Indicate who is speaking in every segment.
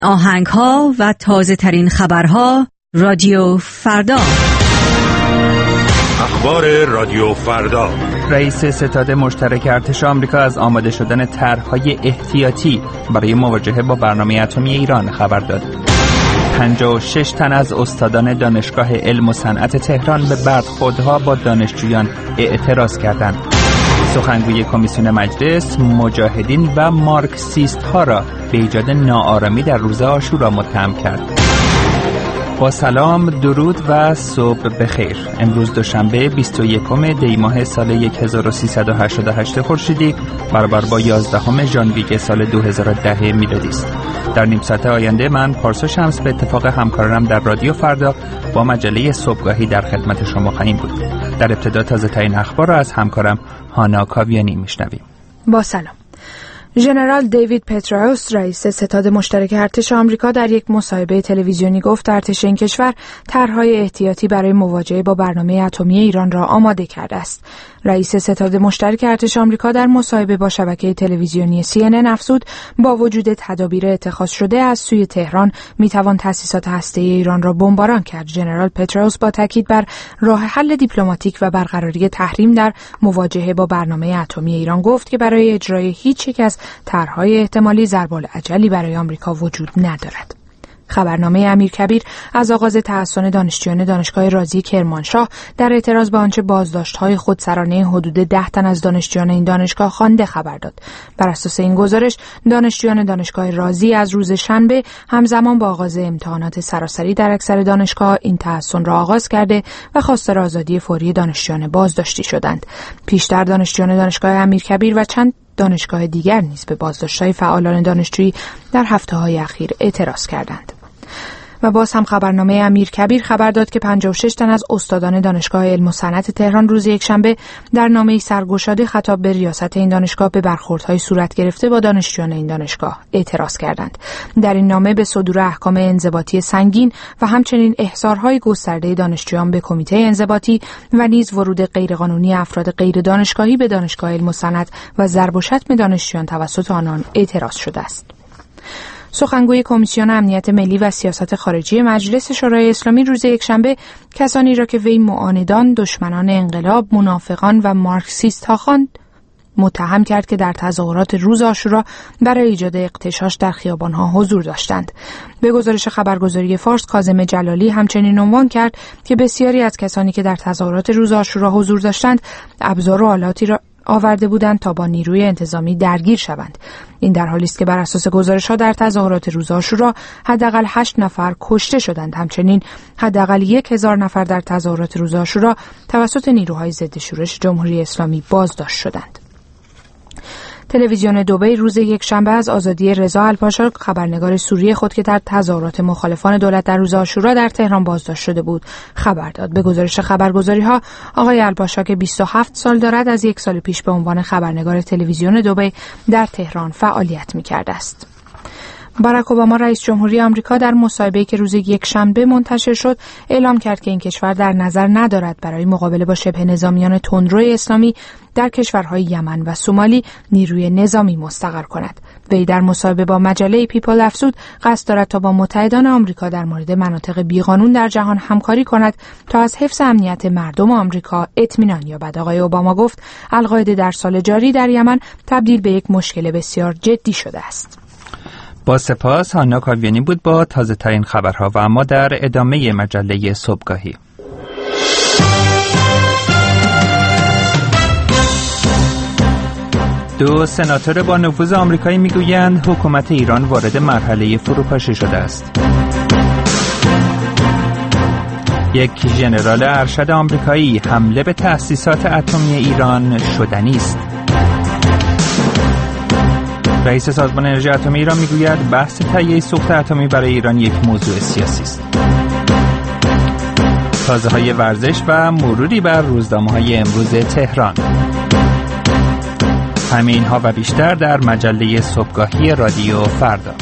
Speaker 1: آهنگ‌ها و تازه‌ترین خبرها رادیو فردا.
Speaker 2: اخبار رادیو فردا.
Speaker 3: رئیس ستاد مشترک ارتش آمریکا از آماده شدن طرح‌های احتیاطی برای مواجهه با برنامه اتمی ایران خبر داد. 56 تن از استادان دانشگاه علم و صنعت تهران به برخوردها با دانشجویان اعتراض کردند. سخنگوی کمیسیون مجلس مجاهدین و مارکسیست ها را به ایجاد ناآرامی در روز عاشورا متهم کرد. با سلام، درود و صبح بخیر. امروز دوشنبه 21 دی ماه سال 1388 خورشیدی برابر با 11 ژانویه سال 2010 میلادی است. در نیم ساعت آینده من پارسا شمس به اتفاق همکارانم در رادیو فردا با مجله صبحگاهی در خدمت شما خواهیم بود. در ابتدا تازه‌ترین اخبار را از همکارم هانا کاویانی میشنویم.
Speaker 4: با سلام. ژنرال دیوید پتراوس رئیس ستاد مشترک ارتش آمریکا در یک مصاحبه تلویزیونی گفت ارتش این کشور طرح‌های احتیاطی برای مواجهه با برنامه اتمی ایران را آماده کرده است. رئیس ستاد مشترک ارتش آمریکا در مصاحبه با شبکه تلویزیونی CNN افزود با وجود تدابیر اتخاذ شده از سوی تهران میتوان تأسیسات هسته‌ای ایران را بمباران کرد. ژنرال پتراوس با تاکید بر راه حل دیپلماتیک و برقراری تحریم در مواجهه با برنامه اتمی ایران گفت که برای اجرای هیچ یک از طرح‌های احتمالی ضرب‌الاجلی برای آمریکا وجود ندارد. خبرنامه امیرکبیر از آغاز تحصن دانشجویان دانشگاه رازی کرمانشاه در اعتراض به آنچه بازداشت‌های خودسرانه حدود 10 تن از دانشجویان این دانشگاه خوانده خبر داد. بر اساس این گزارش دانشجویان دانشگاه رازی از روز شنبه همزمان با آغاز امتحانات سراسری در اکثر دانشگاه این تحصن را آغاز کرده و خواستار آزادی فوری دانشجویان بازداشتی شدند. پیشتر دانشجویان دانشگاه امیرکبیر و چند دانشگاه دیگر نیز به بازداشت‌های فعالان دانشجویی در هفته‌های اخیر اعتراض کردند. و باز هم خبرنامه امیرکبیر خبر داد که 56 تن از استادان دانشگاه علم و صنعت تهران روز یکشنبه در نامه‌ای سرگشاده خطاب به ریاست این دانشگاه به برخوردهای صورت گرفته با دانشجویان این دانشگاه اعتراض کردند. در این نامه به صدور احکام انضباطی سنگین و همچنین احضارهای گسترده دانشجویان به کمیته انضباطی و نیز ورود غیرقانونی افراد غیر دانشگاهی به دانشگاه علم و صنعت و ضرب و شتم دانشجویان توسط آنان اعتراض شده است. سخنگوی کمیسیون امنیت ملی و سیاست خارجی مجلس شورای اسلامی روز یکشنبه کسانی را که وی معاندان، دشمنان انقلاب، منافقان و مارکسیست‌ها خواند متهم کرد که در تظاهرات روز عاشورا برای ایجاد اغتشاش در خیابان‌ها حضور داشتند. به گزارش خبرگزاری فارس کاظم جلالی همچنین عنوان کرد که بسیاری از کسانی که در تظاهرات روز عاشورا حضور داشتند ابزار و آلاتی را آورده بودند تا با نیروی انتظامی درگیر شوند. این در حالی است که بر اساس گزارش‌ها در تظاهرات روز عاشورا حداقل 8 نفر کشته شدند. همچنین حداقل 1000 نفر در تظاهرات روز عاشورا توسط نیروهای ضد شورش جمهوری اسلامی بازداشت شدند. تلویزیون دبی روز یکشنبه از آزادی رضا الپاشا خبرنگار سوری خود که در تظاهرات مخالفان دولت در روز عاشورا در تهران بازداشت شده بود خبر داد. به گزارش خبرگزاری‌ها آقای الپاشا که 27 سال دارد از یک سال پیش به عنوان خبرنگار تلویزیون دبی در تهران فعالیت می‌کرده است. باراک اوباما رئیس جمهوری آمریکا در مصاحبه‌ای که روز یکشنبه منتشر شد اعلام کرد که این کشور در نظر ندارد برای مقابله با شبه نظامیان تندروی اسلامی در کشورهای یمن و سومالی نیروی نظامی مستقر کند. وی در مصاحبه با مجله پیپل افزود قصد دارد تا با متحدان آمریکا در مورد مناطق بیقانون در جهان همکاری کند تا از حفظ امنیت مردم آمریکا اطمینان یابد. آقای اوباما گفت القاعده در سال جاری در یمن تبدیل به یک مشکل بسیار جدی شده است.
Speaker 3: با سپاس هانا کاویانی بود با تازه ترین خبرها و اما در ادامه مجله صبحگاهی. دو سناتور با نفوذ آمریکایی میگویند حکومت ایران وارد مرحله فروپاشی شده است. یک ژنرال ارشد آمریکایی حمله به تأسیسات اتمی ایران شدنی است. رئیس سازمان انرژی اتمی ایران میگوید بحث تهیه سوخت اتمی برای ایران یک موضوع سیاسی است. تازه‌های ورزش و مروری بر روزنامه‌های امروز تهران. همه اینها و بیشتر در مجله صبحگاهی رادیو فردا.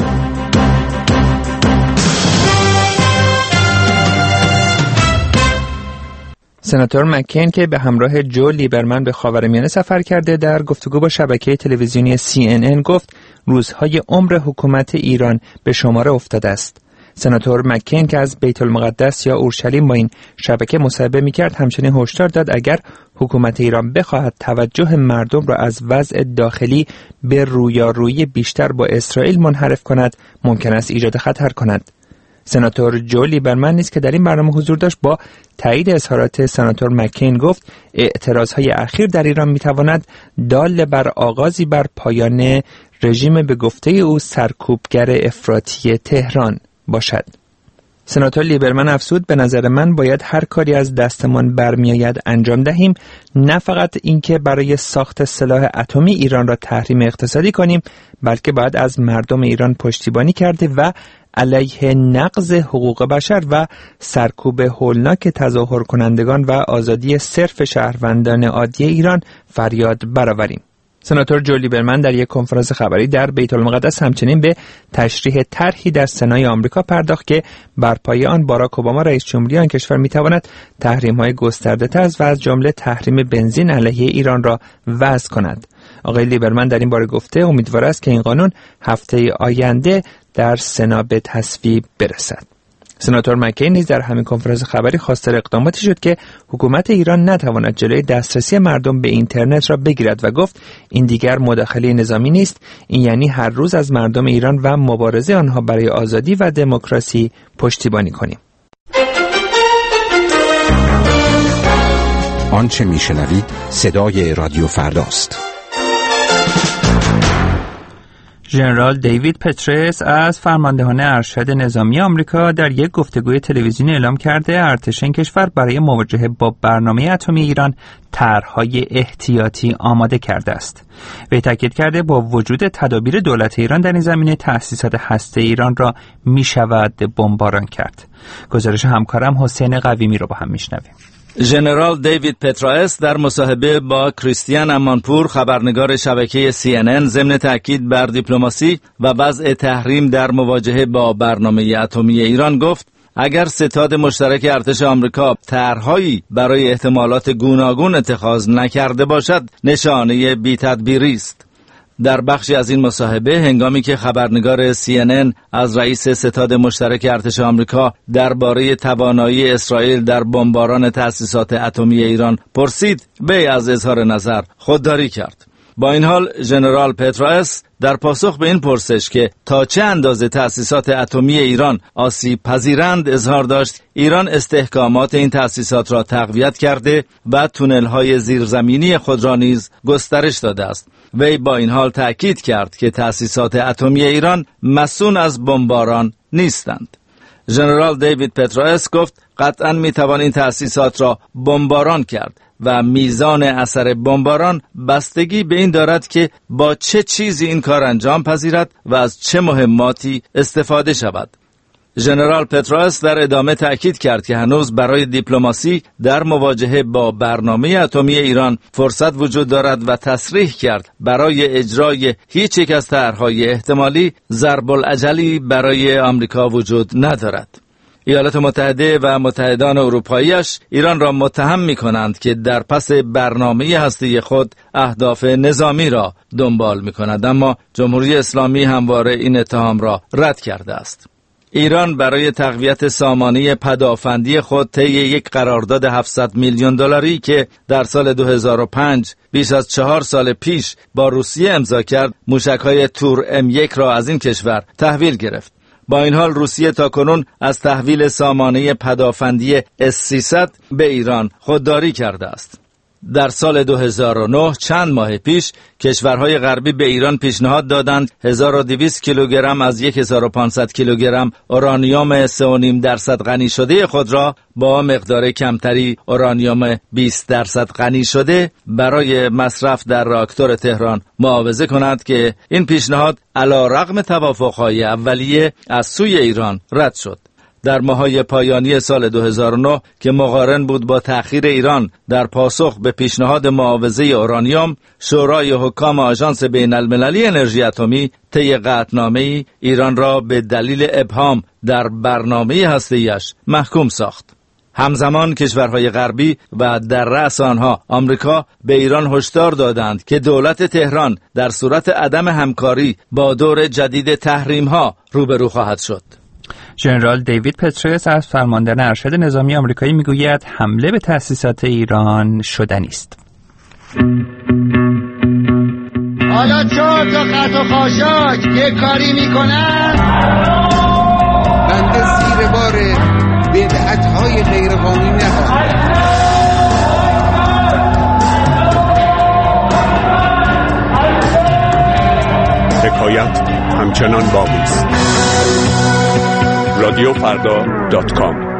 Speaker 3: سناتور مکین که به همراه جو لیبرمن به خاورمیانه سفر کرده در گفتگو با شبکه تلویزیونی CNN گفت روزهای عمر حکومت ایران به شماره افتاده است. سناتور مکین که از بیت المقدس یا اورشلیم با این شبکه مصاحبه می‌کرد همچنین هشدار داد اگر حکومت ایران بخواهد توجه مردم را از وضع داخلی به رویارویی بیشتر با اسرائیل منحرف کند ممکن است ایجاد خطر کند. سناتور جو لیبرمن نیز که در این برنامه حضور داشت با تایید اظهارات سناتور مکین گفت اعتراضهای اخیر در ایران میتواند دال بر آغازی بر پایان رژیم به گفته او سرکوبگر افراطی تهران باشد. سناتور لیبرمن افزود به نظر من باید هر کاری از دستمان برمیآید انجام دهیم، نه فقط اینکه برای ساخت سلاح اتمی ایران را تحریم اقتصادی کنیم، بلکه باید از مردم ایران پشتیبانی کرده و علیه نقض حقوق بشر و سرکوب هولناک تظاهر کنندگان و آزادی صرف شهروندان عادی ایران فریاد برآوریم. سناتور جو لیبرمن در یک کنفرانس خبری در بیت المقدس همچنین به تشریح طرحی در سنای آمریکا پرداخت که بر پایه آن باراک اوباما رئیس جمهوری آن کشور میتواند تحریم‌های گسترده‌تر از جمله تحریم بنزین علیه ایران را وضع کند. آقای لیبرمن در این باره گفته امیدوار است که این قانون هفته آینده در سنا به تصویب برسد. سناتور مکین نیز در همین کنفرانس خبری خواستار اقداماتی شد که حکومت ایران نتواند جلوی دسترسی مردم به اینترنت را بگیرد و گفت این دیگر مداخله نظامی نیست، این یعنی هر روز از مردم ایران و مبارزه آنها برای آزادی و دموکراسی پشتیبانی کنیم.
Speaker 5: آنچه میشنوید صدای رادیو فرداست.
Speaker 3: ژنرال دیوید پترس از فرماندهان ارشد نظامی آمریکا در یک گفتگوی تلویزیونی اعلام کرده ارتش این کشور برای مواجهه با برنامه اتمی ایران طرح‌های احتیاطی آماده کرده است. وی تاکید کرده با وجود تدابیر دولت ایران در این زمینه تأسیسات هسته ایران را می‌شود بمباران کرد. گزارش همکارم حسین قویمی رو با هم میشنویم.
Speaker 6: ژنرال دیوید پترائس در مصاحبه با کریستیان امانپور خبرنگار شبکه CNN ضمن تاکید بر دیپلماسی و وضع تحریم در مواجهه با برنامه اتمی ایران گفت اگر ستاد مشترک ارتش آمریکا طرح‌هایی برای احتمالات گوناگون اتخاذ نکرده باشد نشانه بی‌تدبیری است. در بخشی از این مصاحبه هنگامی که خبرنگار CNN از رئیس ستاد مشترک ارتش آمریکا درباره توانایی اسرائیل در بمباران تأسیسات اتمی ایران پرسید، وی از اظهار نظر خودداری کرد. با این حال ژنرال پترائس در پاسخ به این پرسش که تا چه اندازه تأسیسات اتمی ایران آسیب پذیرند اظهار داشت ایران استحکامات این تأسیسات را تقویت کرده و تونل‌های زیرزمینی خود را نیز گسترش داده است. وی با این حال تأکید کرد که تأسیسات اتمی ایران مصون از بمباران نیستند. ژنرال دیوید پترائس گفت قطعاً میتوان این تأسیسات را بمباران کرد و میزان اثر بمباران بستگی به این دارد که با چه چیزی این کار انجام پذیرد و از چه مهماتی استفاده شود. ژنرال پترائس در ادامه تأکید کرد که هنوز برای دیپلماسی در مواجهه با برنامه اتمی ایران فرصت وجود دارد و تصریح کرد برای اجرای هیچ یک از طرح‌های احتمالی ضرب العجلی برای آمریکا وجود ندارد. ایالات متحده و متحدان اروپاییش ایران را متهم می‌کنند که در پس برنامه هسته خود اهداف نظامی را دنبال می‌کند، اما جمهوری اسلامی همواره این اتهام را رد کرده است. ایران برای تقویت سامانه پدافندی خود طی یک قرارداد 700 میلیون دلاری که در سال 2005 بیش از 4 سال پیش با روسیه امضا کرد، موشک‌های تور M1 را از این کشور تحویل گرفت. با این حال روسیه تاکنون از تحویل سامانه پدافندی S-300 به ایران خودداری کرده است. در سال 2009 چند ماه پیش کشورهای غربی به ایران پیشنهاد دادند 1200 کیلوگرم از 1500 کیلوگرم اورانیوم 3.5% غنی شده خود را با مقدار کمتری اورانیوم 20% غنی شده برای مصرف در راکتور تهران معاوضه کنند که این پیشنهاد علیرغم توافق‌های اولیه از سوی ایران رد شد. در ماه‌های پایانی سال 2009 که مقارن بود با تأخیر ایران در پاسخ به پیشنهاد معاوضه اورانیوم، شورای حکام آژانس بین‌المللی انرژی اتمی طی قطعنامه‌ای ایران را به دلیل ابهام در برنامه هسته‌ایش محکوم ساخت. همزمان کشورهای غربی و در رأس آنها آمریکا به ایران هشدار دادند که دولت تهران در صورت عدم همکاری با دور جدید تحریم‌ها روبرو خواهد شد.
Speaker 3: ژنرال دیوید پتروس از فرماندهان ارشد نظامی آمریکایی میگوید حمله به تأسیسات ایران شدنی است.
Speaker 7: حالا چهار تا خط و خاشاک یه کاری میکنن،
Speaker 8: بنده زیر بار بدعت‌های غیرقانونی نخواهم.
Speaker 2: حکایت همچنان باقی است. رادیوفردا.com.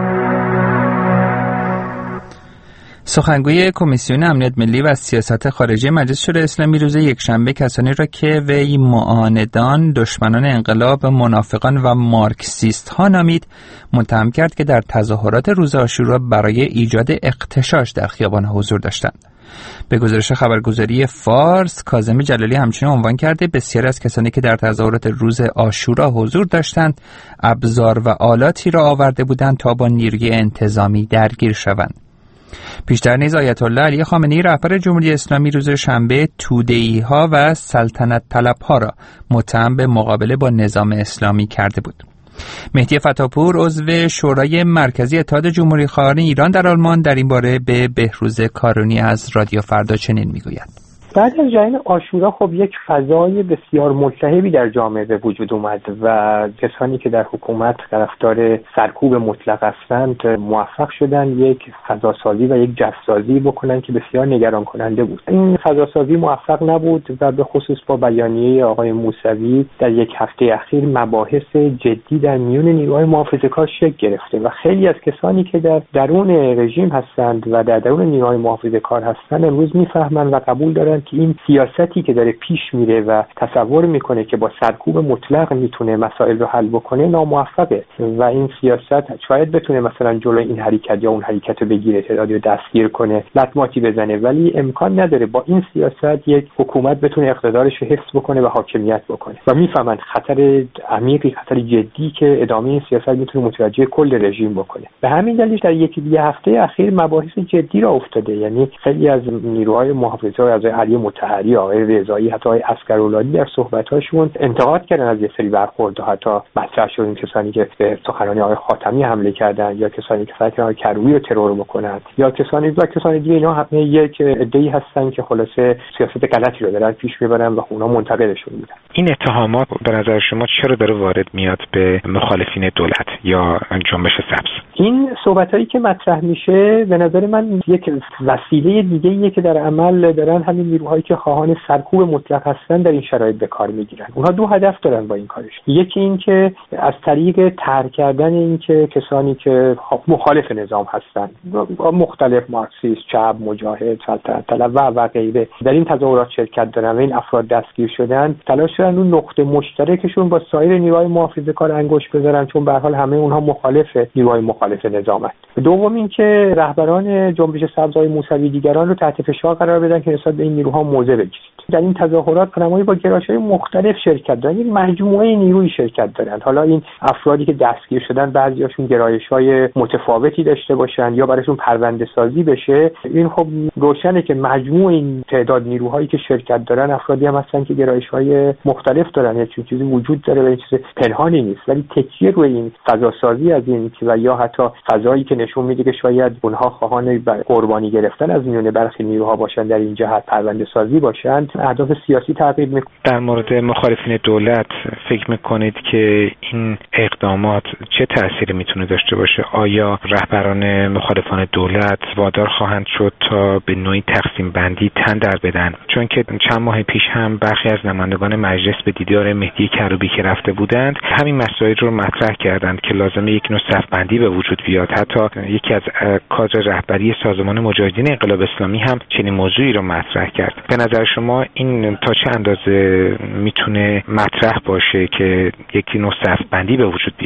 Speaker 3: سخنگوی کمیسیون امنیت ملی و سیاست خارجی مجلس شورای اسلامی روز یکشنبه کسانی را که وی معاندان، دشمنان انقلاب، منافقان و مارکسیست ها نامید متهم کرد که در تظاهرات روز عاشورا برای ایجاد اغتشاش در خیابان حضور داشتند. به گزارش خبرگزاری فارس، کاظم جلالی همچنین عنوان کرده بسیاری از کسانی که در تظاهرات روز عاشورا حضور داشتند ابزار و آلاتی را آورده بودند تا با نیروی انتظامی درگیر شوند. پیشتر نیز آیت الله علی خامنه‌ای رهبر جمهوری اسلامی روز شنبه توده‌ای ها و سلطنت طلب ها را متهم به مقابله با نظام اسلامی کرده بود. مهدی فتاپور عضو شورای مرکزی اتحاد جمهوری‌خواهان ایران در آلمان در این باره به بهروز کارونی از رادیو فردا چنین میگوید:
Speaker 9: بعد از جشن عاشورا خب یک فضای بسیار ملتهبی در جامعه به وجود اومد و کسانی که در حکومت طرفدار سرکوب مطلق هستند موفق شدن یک فضاسازی و یک جسازی بکنن که بسیار نگران کننده بود. این فضاسازی موفق نبود و به خصوص با بیانیه آقای موسوی در یک هفته اخیر مباحث جدی در میون نیروهای محافظه‌کار شکل گرفته و خیلی از کسانی که در درون رژیم هستند و در درون نیروهای محافظه‌کار هستند امروز میفهمند و قبول دارند که این سیاستی که داره پیش میره و تصور میکنه که با سرکوب مطلق میتونه مسائل رو حل بکنه ناموفقه و این سیاست شاید بتونه مثلا جلوی این حرکت یا اون حرکت رو بگیره، تعدادی رو دستگیر کنه، لطماتی بزنه، ولی امکان نداره با این سیاست یک حکومت بتونه اقتدارش رو حفظ بکنه و حاکمیت بکنه و میفهمن خطر عمیقی، خطر جدی که ادامه این سیاست میتونه متوجه کل رژیم بکنه. به همین دلیل در یه هفته اخیر مباحث جدی را افتاده، یعنی خیلی از نیروهای محافظه از علی مطهری، آقای رضایی، حتی آقای عسکراللهی در صحبت‌هاشون انتقاد کردن از یه سری برخوردها، حتی مطرح شد این کسانی که به سخنرانی آقای خاتمی حمله کردن یا کسانی که سعی کردن کروبی رو ترور بکنن یا کسانی دیگه، اینا همه یک عده‌ای هستن که خلاصه سیاست غلطی رو دارن پیش میبرن و اونا منتقدشون میدن.
Speaker 10: این اتهامات به نظر شما چرا داره وارد میاد به مخالفین دولت یا جنبش سبز؟
Speaker 9: این صحبتایی که مطرح میشه به نظر من یک وسیله دیگه‌ایه که در عمل دارن همین نیروهایی که خواهان سرکوب مطلق هستن در این شرایط به کار میگیرن. اونها دو هدف دارن با این کارش. یکی این که از طریق طرح کردن این که کسانی که مخالف نظام هستن، مختلف مارکسیست، چپ، مجاهد، سلطنت طلب و غیره در این تظاهرات شرکت دارن و این افراد دستگیر شدن، تلاش کردن اون نقطه مشترکشون با سایر نیروهای محافظه‌کار انگشت بذارن، چون به هر حال همه اونها مخالف نیروهای مخالف نظامن. دوم این که رهبران جنبش سبزهای موسوی دیگران رو تحت فشار قرار بدن که نسبت به این نیروها موضع بگیرید. در این تظاهرات آدمایی با گرایش‌های مختلف شرکت دارن، یک مجموعه نیروی شرکت دارن. حالا این افرادی که دستگیر شدن بعضیاشون گرایش‌های متفاوتی داشته باشن یا براشون پرونده‌سازی بشه، این خب روشنه که مجموع این تعداد نیروهایی که شرکت دارن افرادی هم هستن که گرایش‌های مختلف دارن، یعنی چیزی وجود داره و این چیز پنهانی نیست، ولی تکیه روی این فضاسازی از این و یا حتی فضایی که نشون میده که شاید اونها خواهان قربانی گرفتن از میون برخی نیروها باشن در این جهت پرونده‌سازی باشن، اهداف سیاسی تعقیب میکنه.
Speaker 10: در مورد مخالفین دولت فکر میکنید که این اقدامات چه تأثیری میتونه داشته باشه؟ آیا رهبران مخالفان دولت وادار خواهند شد تا به نوعی تقسیم بندی تن در بدن؟ چون که چند ماه پیش هم برخی از نمایندگان مجلس به دیدار مهدی کروبی که رفته بودند همین مسائل رو مطرح کردند که لازمه یک نوع صف‌بندی به وجود بیاد. حتی یکی از کادر رهبری سازمان مجاهدین انقلاب اسلامی هم چنین موضوعی رو مطرح کرد. به نظر شما این تا چه اندازه میتونه مطرح باشه که یکی نوع صف‌بندی به وجود بیاد؟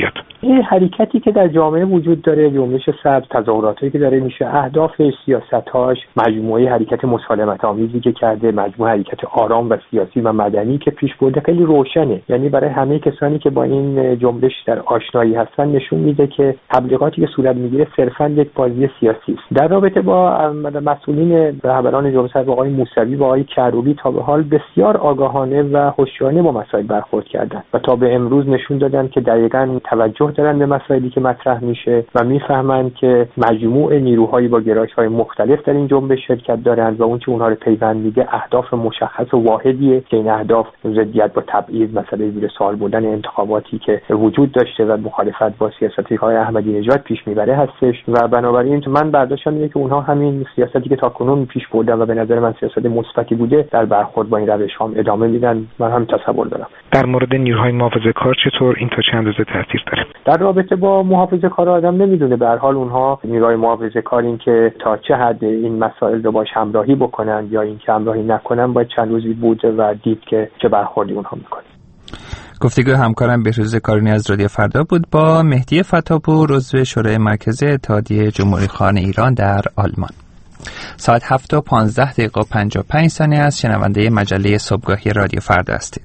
Speaker 9: این حرکتی که در جامعه وجود داره، جنبش سبز، تظاهراتی که داره میشه، اهدافش، سیاستاش، مجموعه حرکت مسالمت آمیزی که کرده، مجموعه حرکت آرام و سیاسی و مدنی که پیش برده خیلی روشنه. یعنی برای همه کسانی که با این جنبش در آشنایی هستن نشون میده که تبلیغاتی که صورت میگیره صرفاً یک بازی سیاسی است. در رابطه با مسئولین رهبران جنبش آقای موسوی و آقای کروبی تا به حال بسیار آگاهانه و هوشیارانه با مسائل برخورد کردند و تا به امروز نشون دادن که دقیقاً توجه دارن به مسائلی که مطرح میشه و میفهمند که مجموع نیروهایی با گرایش‌های مختلف در این جنبش شرکت دارند و اون که اونها رو پیوند میده اهداف مشخص و واحدیه که این اهداف ضدیت با تبعیض، مسئله زیر سوال بردن انتخاباتی که وجود داشته و مخالفت با سیاست‌های احمدی نژاد پیش میبره هستش و بنابراین من برداشتم اینه که اونها همین سیاستی که تاکنون پیش بردن و به نظر من سیاست مثبتی بوده در برخورد با این روش‌ها ادامه میدن. من هم تصور دارم. در مورد نیروهای محافظه‌کار چطور این تا چند اندازه تاثیر داره؟ در رابطه با محافظه‌کار آدم نمیدونه. به هر حال اونها نیروهای محافظه‌کار این که تا چه حد این مسائل رو باش همراهی بکنن یا این که همراهی نکنن باید چند روزی بوده و دید که چه برخوردی اونها میکنه.
Speaker 3: گفتگو همکارم بهروز کارونی از رادیو فردا بود با مهدی فتاپور، عضو شورای مرکزی اتحادیه جمهوری‌خواهان ایران در آلمان. ساعت 7:15 و 55 ثانیه است. شنونده مجله صبحگاهی رادیو فردا هستید.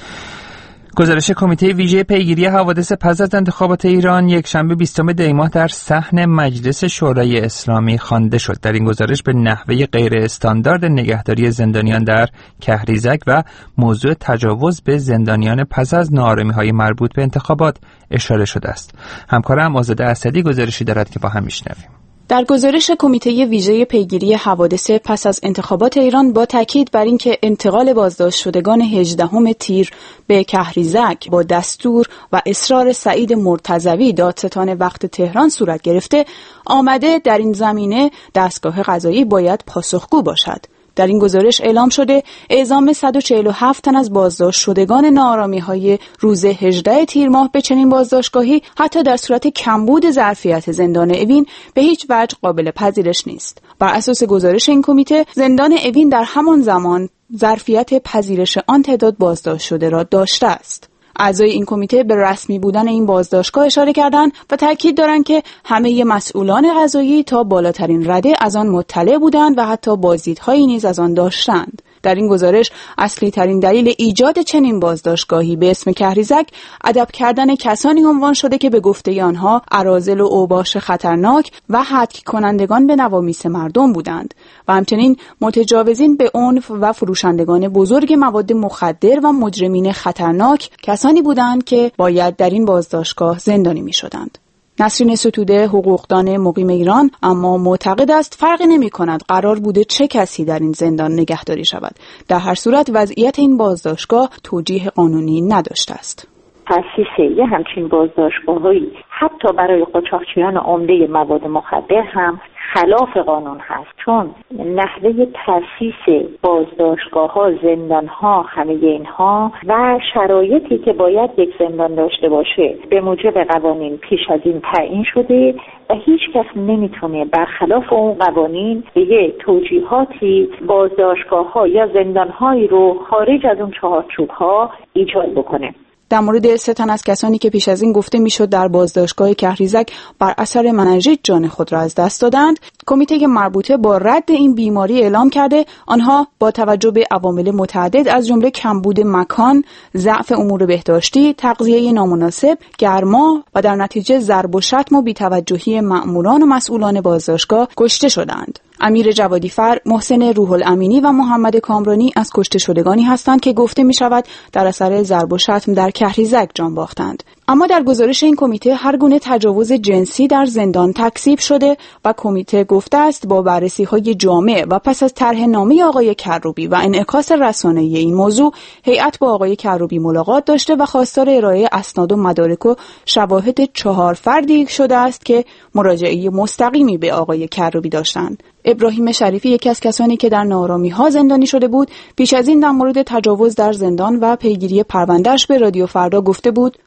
Speaker 3: گزارش کمیته ویژه پیگیری حوادث پس از انتخابات ایران یکشنبه 20 دی ماه در صحن مجلس شورای اسلامی خوانده شد. در این گزارش به نحوه غیر استاندارد نگهداری زندانیان در کهریزک و موضوع تجاوز به زندانیان پس از ناآرامی‌های مربوط به انتخابات اشاره شده است. همکارم آزاده اسدی گزارشی دارد که با هم میشنویم.
Speaker 11: در گزارش کمیته ویژه پیگیری حوادث پس از انتخابات ایران با تاکید بر اینکه انتقال بازداشت شدگان 18 تیر به کهریزک با دستور و اصرار سعید مرتضوی دادستان وقت تهران صورت گرفته، آمده در این زمینه دستگاه قضایی باید پاسخگو باشد. در این گزارش اعلام شده اعزام 147 تن از بازداشت شدگان ناآرامی‌های روز 18 تیر ماه به چنین بازداشتگاهی حتی در صورت کمبود ظرفیت زندان اوین به هیچ وجه قابل پذیرش نیست. بر اساس گزارش این کمیته زندان اوین در همان زمان ظرفیت پذیرش آن تعداد بازداشت شده را داشته است. اعضای این کمیته به رسمی بودن این بازداشتگاه اشاره کردند و تاکید دارند که همه مسئولان قضایی تا بالاترین رده از آن مطلع بودند و حتی بازدیدهایی نیز از آن داشتند. در این گزارش اصلی ترین دلیل ایجاد چنین بازداشتگاهی به اسم کهریزک ادب کردن کسانی عنوان شده که به گفته آنها اراذل و اوباش خطرناک و هتک کنندگان به نوامیس مردم بودند و همچنین متجاوزین به عنف و فروشندگان بزرگ مواد مخدر و مجرمین خطرناک کسانی بودند که باید در این بازداشتگاه زندانی می‌شدند. نسرین ستوده حقوقدان مقیم ایران اما معتقد است فرقی نمی‌کند قرار بوده چه کسی در این زندان نگهداری شود. در هر صورت وضعیت این بازداشتگاه توجیه قانونی نداشته است.
Speaker 12: تأسیس یه همچین بازداشتگاهی حتی برای قاچاقچیان عمده مواد مخدر هم خلاف قانون هست، چون نحوه تأسیس بازداشتگاه‌ها، زندان‌ها، همه اینها و شرایطی که باید یک زندان داشته باشه به موجب قوانین پیش از این تعیین شده و هیچ کس نمیتونه برخلاف اون قوانین به یه توجیهاتی بازداشتگاه‌ها یا زندان‌هایی رو خارج از اون چارچوب‌ها ایجاد بکنه.
Speaker 11: در مورد 3 تن از کسانی که پیش از این گفته میشد در بازداشتگاه کهریزک بر اثر مننژیت جان خود را از دست دادند، کمیته مربوطه با رد این بیماری اعلام کرده آنها با توجه به عوامل متعدد از جمله کمبود مکان، ضعف امور بهداشتی، تغذیه نامناسب، گرما و در نتیجه ضرب و شتم و بی‌توجهی مأموران و مسئولان بازداشتگاه کشته شدند. امیر جوادیفر، محسن روح الامینی و محمد کامرانی از کشته شدگانی هستند که گفته می شود در اثر ضرب و شتم در کهریزک جان باختند. اما در گزارش این کمیته هر گونه تجاوز جنسی در زندان تکذیب شده و کمیته گفته است با بررسی‌های جامع و پس از طرح نامه آقای کروبی و انعکاس رسانه‌ای این موضوع، هیئت با آقای کروبی ملاقات داشته و خواستار ارائه اسناد و مدارک و شواهد 4 فردی شده است که مراجعه مستقیمی به آقای کروبی داشتند. ابراهیم شریفی یکی از کسانی که در ناآرامی‌ها زندانی شده بود، پیش از این در مورد تجاوز در زندان و پیگیری پرونده‌اش به رادیو فردا گفته بود:
Speaker 13: به اون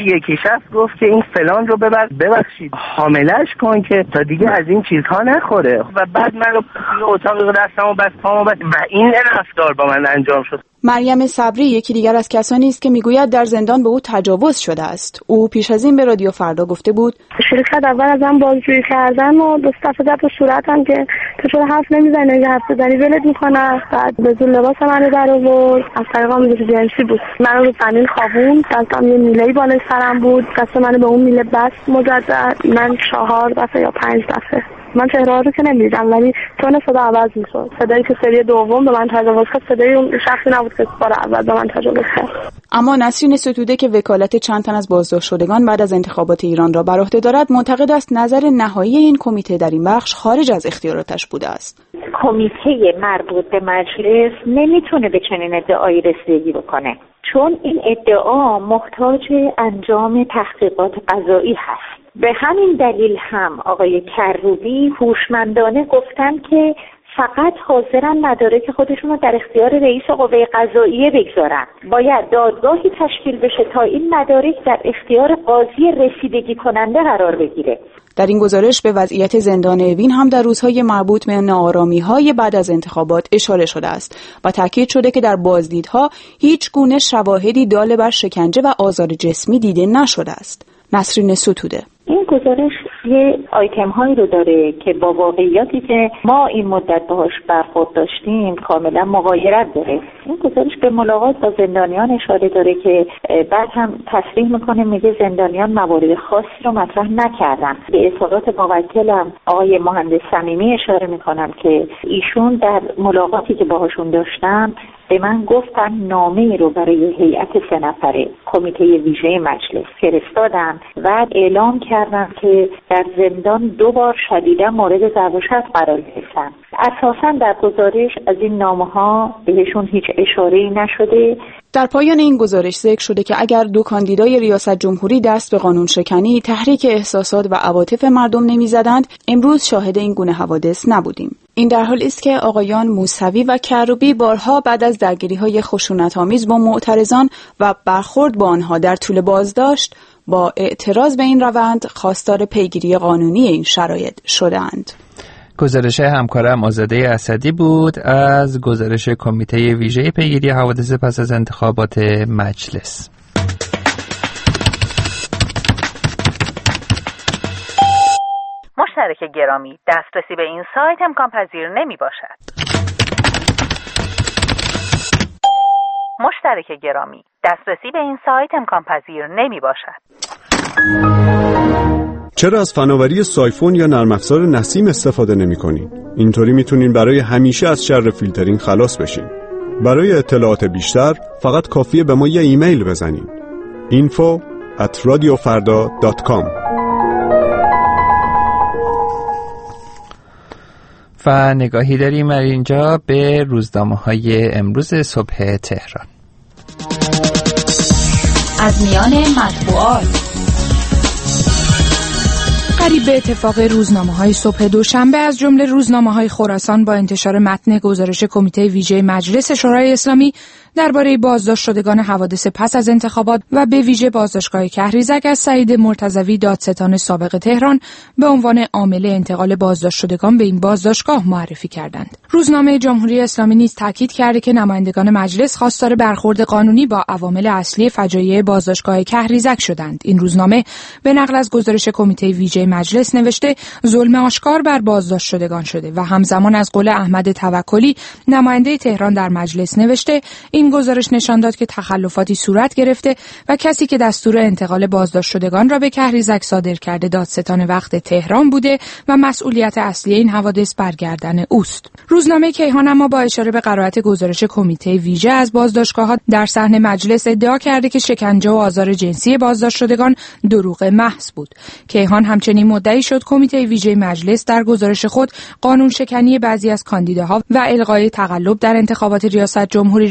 Speaker 13: یکی شخص گفت که این فلان رو ببخشید حاملش کن که تا دیگه از این چیزها نخوره و بعد من رو توی اتاق دستم و بس پامو بس و این رفتار با من انجام شد.
Speaker 11: مریم صبری یکی دیگر از کسانی است که میگوید در زندان به او تجاوز شده است. او پیش از این به رادیو فردا گفته بود
Speaker 14: شروع کرد اول ازم بازجویی کردن و دو دفعه زد به صورتم که تو چرا حرف نمیزنی، اگه حرف بزنی ولت میکنم. بعد به زور لباس منو در آورد، از طریق آموزش جنسی بود. منو رو زمین خوابوند، دستم یه میله‌ای بالای سرم بود، دست منو به اون میله بست مجدد. من 4 دفعه یا 5 دفعه من چهره رو که نمیدیدم ولی تون صدا عوض میشد. صدایی که سری دوم به من تجاوز کرد صدای اون شخصی نبود که بار اول به من تجاوز کرد.
Speaker 11: اما نسرین ستوده که وکالت چند تن از بازداشت شدگان بعد از انتخابات ایران را بر عهده دارد معتقد است نظر نهایی این کمیته در این بخش خارج از اختیاراتش بوده است.
Speaker 12: کمیته مربوط به مجلس نمیتونه به چنین ادعایی رسیدگی بکنه، چون این ادعا محتاج انجام تحقیقات قضایی هست. به همین دلیل هم آقای کروبی هوشمندانه گفتن که فقط حاضرن مدارک خودشون رو در اختیار رئیس قوه قضاییه بگذارن. باید دادگاهی تشکیل بشه تا این مدارک در اختیار قاضی رسیدگی کننده قرار بگیره.
Speaker 11: در این گزارش به وضعیت زندان اوین هم در روزهای مربوط به ناآرامی‌های بعد از انتخابات اشاره شده است و تاکید شده که در بازدیدها هیچ گونه شواهدی دال بر شکنجه و آزار جسمی دیده نشده است. نسرین ستوده
Speaker 12: این گزارش یه آیتم هایی رو داره که با واقعیاتی که ما این مدت باهاش برخورد داشتیم کاملا مغایرت داره. این گزارش به ملاقات با زندانیان اشاره داره که بعد هم تصریح میکنه، میگه زندانیان موارد خاصی رو مطرح نکردن. به اظهارات موکلم آقای مهندس صمیمی اشاره میکنم که ایشون در ملاقاتی که باهاشون داشتم به من گفتن نامه‌ای رو برای هیئت 3 نفره کمیته ویژه مجلس فرستادن و اعلام کردن که در زندان 2 بار شدیدا مورد ضرب و شتم قرار گرفتن. اساساً در گزارش از این نامه‌ها بهشون هیچ اشاره‌ای نشده.
Speaker 11: در پایان این گزارش ذکر شده که اگر 2 کاندیدای ریاست جمهوری دست به قانون شکنی، تحریک احساسات و عواطف مردم نمی‌زدند، امروز شاهد این گونه حوادث نبودیم. این در حالی است که آقایان موسوی و کروبی بارها بعد از درگیری‌های خشونت‌آمیز با معترضان و برخورد با آنها در طول بازداشت با اعتراض به این روند خواستار پیگیری قانونی این شرایط شدند.
Speaker 3: گزارش همکارم آزاده اسدی بود از گزارش کمیته ویژه پیگیری حوادث پس از انتخابات مجلس.
Speaker 15: مشترک گرامی، دسترسی به این سایت امکان پذیر نمی باشد. مشترک گرامی، دسترسی به این سایت امکان پذیر نمی باشد.
Speaker 2: چرا از فناوری سایفون یا نرم افزار نسیم استفاده نمی‌کنین؟ اینطوری میتونین برای همیشه از شر فیلترینگ خلاص بشین. برای اطلاعات بیشتر فقط کافیه به ما یه ایمیل بزنین. info@radiofarda.com.
Speaker 3: و نگاهی داریم اینجا به روزنامه‌های امروز صبح تهران.
Speaker 11: از میان مطبوعات
Speaker 4: قریب به اتفاق روزنامه‌های صبح دوشنبه از جمله روزنامه‌های خراسان با انتشار متن گزارش کمیته ویژه مجلس شورای اسلامی درباره بازداشت شدگان حوادث پس از انتخابات و به ویژه بازداشتگاه کهریزک از سعید مرتضوی دادستان سابق تهران به عنوان عامل انتقال بازداشت شدگان به این بازداشتگاه معرفی کردند. روزنامه جمهوری اسلامی نیز تاکید کرده که نمایندگان مجلس خواستار برخورد قانونی با عوامل اصلی فجایع بازداشتگاه کهریزک شدند. این روزنامه به نقل از گزارش کمیته ویژه مجلس نوشته ظلم آشکار بر بازداشت شدگان شده و همزمان از قول احمد توکلی نماینده تهران در مجلس نوشته این گزارش نشان داد که تخلفاتی صورت گرفته و کسی که دستور انتقال بازداشت شدگان را به کهریزک صادر کرده دادستان وقت تهران بوده و مسئولیت اصلی این حوادث بر گردن اوست. روزنامه کیهان اما با اشاره به قرائت گزارش کمیته ویژه از بازداشتگاه‌ها در صحن مجلس ادعا کرده که شکنجه و آزار جنسی بازداشت شدگان دروغ محض بود. کیهان همچنین مدعی شد کمیته ویژه مجلس در گزارش خود قانون شکنی بعضی از کاندیداها و الغای تقلب در انتخابات ریاست جمهوری را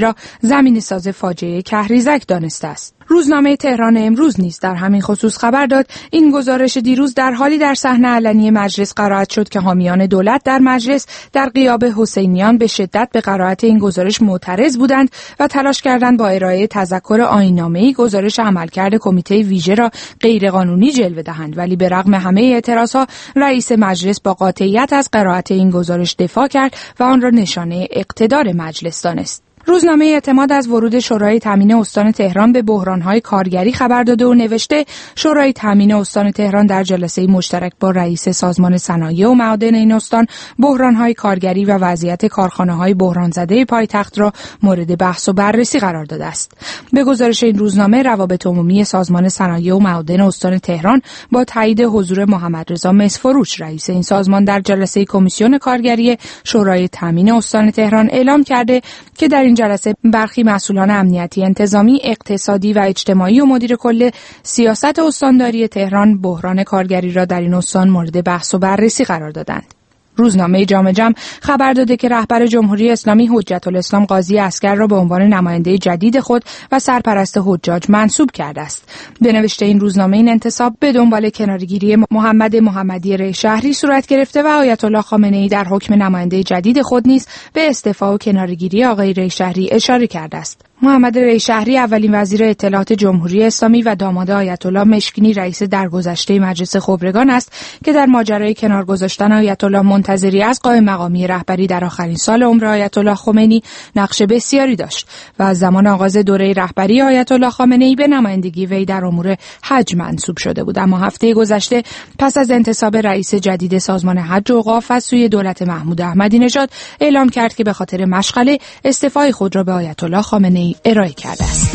Speaker 4: زمینه‌ساز فاجعه کهریزک دانسته است. روزنامه تهران امروز نیز در همین خصوص خبر داد این گزارش دیروز در حالی در صحنه علنی مجلس قرائت شد که حامیان دولت در مجلس در غیاب حسینیان به شدت به قرائت این گزارش معترض بودند و تلاش کردند با ارائه تذکر آیین‌نامه‌ای گزارش عملکرد کمیته ویژه را غیرقانونی جلوه دهند، ولی به رغم همه اعتراضها رئیس مجلس با قاطعیت از قرائت این گزارش دفاع کرد و آن را نشانه اقتدار مجلس دانست. روزنامه اعتماد از ورود شورای تامین استان تهران به بحران‌های کارگری خبر داده و نوشته شورای تامین استان تهران در جلسه مشترک با رئیس سازمان صنایع و معادن این استان بحران‌های کارگری و وضعیت کارخانه‌های بحران زده پایتخت را مورد بحث و بررسی قرار داده است. به گزارش این روزنامه روابط عمومی سازمان صنایع و معادن استان تهران با تایید حضور محمد رضا مسفروش رئیس این سازمان در جلسه کمیسیون کارگری شورای تامین استان تهران اعلام کرده که در این جلسه برخی مسئولان امنیتی، انتظامی، اقتصادی و اجتماعی و مدیر کل سیاست استانداری تهران بحران کارگری را در این استان مورد بحث و بررسی قرار دادند. روزنامه جامع جم خبر داده که رهبر جمهوری اسلامی حجت الاسلام قاضی عسکر را به عنوان نماینده جدید خود و سرپرست حجاج منصوب کرده است. به نوشته این روزنامه این انتصاب به دنبال کناره‌گیری محمد محمدی ریشهری صورت گرفته و آیت الله خامنه‌ای در حکم نماینده جدید خود نیز به استعفا و کناره‌گیری آقای ریشهری اشاره کرده است. محمد ریشهری اولین وزیر اطلاعات جمهوری اسلامی و داماد آیت الله مشکینی رئیس درگذشته مجلس خبرگان است که در ماجرای کنار گذاشتن آیت الله منتظری از قائم مقامی رهبری در آخرین سال عمر آیت الله خمینی نقش بسیاری داشت و از زمان آغاز دوره رهبری آیت الله خامنه‌ای به نمایندگی وی در امور حج منصوب شده بود. اما هفته گذشته پس از انتصاب رئیس جدید سازمان حج و اوقاف از سوی دولت محمود احمدی نژاد اعلام کرد که به خاطر مشغله استعفای خود را به آیت الله خامنه‌ای ارائه کرده است.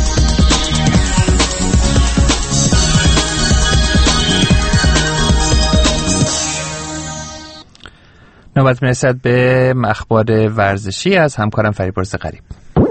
Speaker 3: نوبت میرسد به اخبار ورزشی از همکارم فریبرز غریب.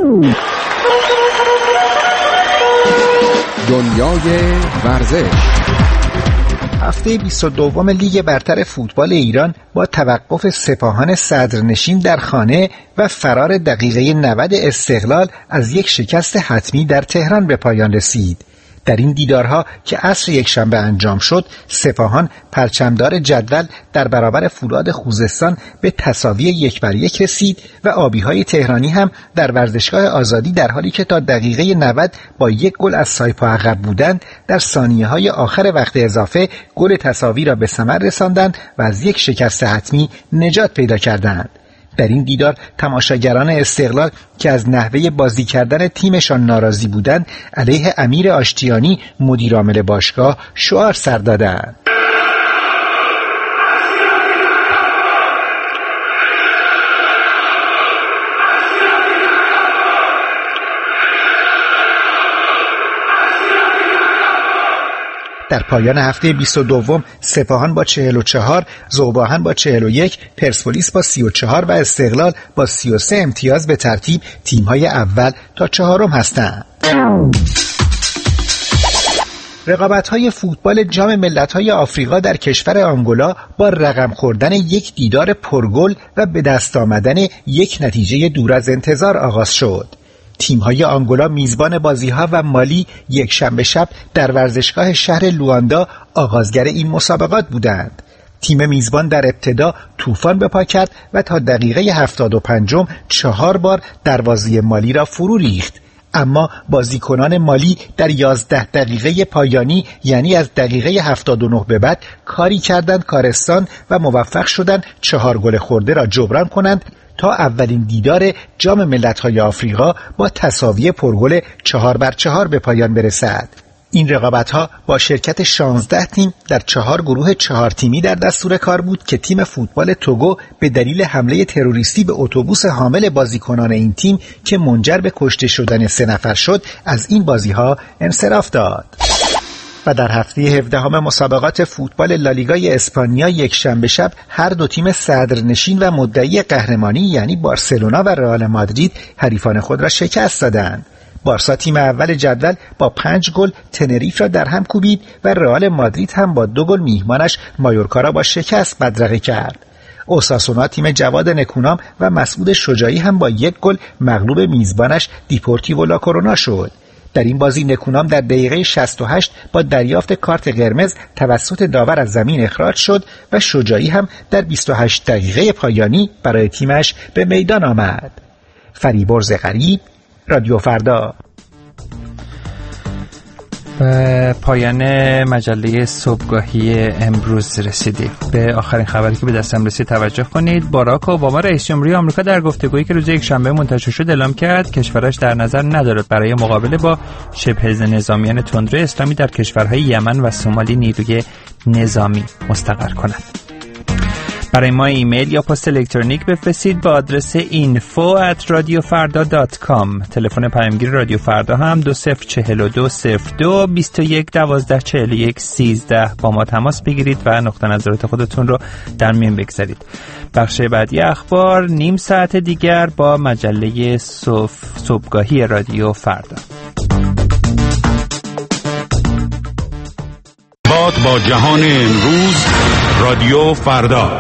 Speaker 5: دنیای ورزش.
Speaker 16: هفته 22 لیگ برتر فوتبال ایران با توقف سپاهان صدرنشین در خانه و فرار دقیقه 90 استقلال از یک شکست حتمی در تهران به پایان رسید. در این دیدارها که عصر یکشنبه انجام شد، سپاهان پرچمدار جدول در برابر فولاد خوزستان به تساوی 1-1 رسید و آبی‌های تهرانی هم در ورزشگاه آزادی در حالی که تا دقیقه 90 با 1 گل از سایپا عقب بودند، در ثانیه‌های آخر وقت اضافه گل تساوی را به ثمر رساندند و از یک شکست حتمی نجات پیدا کردند. در این دیدار تماشاگران استقلال که از نحوه بازی کردن تیمشان ناراضی بودند، علیه امیر آشتیانی مدیرعامل باشگاه شعار سر دادند. در پایان هفته 22 سپاهان با 44، ذوب‌آهن با 41، پرسپولیس با 34 و استقلال با 33 امتیاز به ترتیب تیم‌های اول تا چهارم هستند. رقابت‌های فوتبال جام ملت‌های آفریقا در کشور آنگولا با رقم خوردن یک دیدار پرگل و به دست آمدن یک نتیجه دور از انتظار آغاز شد. تیم‌های آنگولا میزبان بازی‌ها و مالی یک شنبه شب در ورزشگاه شهر لواندا آغازگر این مسابقات بودند. تیم میزبان در ابتدا طوفان به پا کرد و تا دقیقه 75 4 بار دروازه مالی را فرو ریخت. اما بازیکنان مالی در 11 دقیقه پایانی، یعنی از دقیقه 79 به بعد، کاری کردند کارستان و موفق شدند 4 گل خورده را جبران کنند تا اولین دیدار جام ملت‌های آفریقا با تساوی پرگل 4-4 به پایان برسد. این رقابت‌ها با شرکت 16 تیم در 4 گروه 4 تیمی در دستور کار بود که تیم فوتبال توگو به دلیل حمله تروریستی به اتوبوس حامل بازیکنان این تیم که منجر به کشته شدن 3 نفر شد، از این بازی‌ها انصراف داد. و در هفته 17 مسابقات فوتبال لالیگای اسپانیا یک شنبه شب هر دو تیم صدرنشین و مدعی قهرمانی یعنی بارسلونا و رئال مادرید حریفان خود را شکست دادند. بارسا تیم اول جدول با 5 گل تنریف را در هم کوبید و رئال مادرید هم با 2 گل میهمانش مایورکا را با شکست بدرقه کرد. اوساسونا تیم جواد نکونام و مسعود شجاعی هم با 1 گل مغلوب میزبانش دیپورتیو لا کرونا شد. در این بازی نکونام در دقیقه 68 با دریافت کارت قرمز توسط داور از زمین اخراج شد و شجاعی هم در 28 دقیقه پایانی برای تیمش به میدان آمد. فریبرز غریب، رادیو فردا.
Speaker 3: به پایان مجله صبحگاهی امروز رسیدیم. به آخرین خبری که به دستم رسید توجه کنید. باراک اوباما رئیس جمهوری آمریکا در گفتگویی که روز یکشنبه منتشر شد اعلام کرد کشورش در نظر ندارد برای مقابله با شبه نظامیان تندرو اسلامی در کشورهای یمن و سومالی نیروی نظامی مستقر کند. برای ما ایمیل یا پست الکترونیک بفرستید با آدرس info@radiofarda.com. تلفن پیامگیر رادیو فردا هم 20420221124113 با ما تماس بگیرید و نقطه نظرات خودتون رو در میان بگذارید. بخش بعدی اخبار نیم ساعت دیگر با مجله صبحگاهی رادیو فردا.
Speaker 17: با جهان امروز رادیو فردا.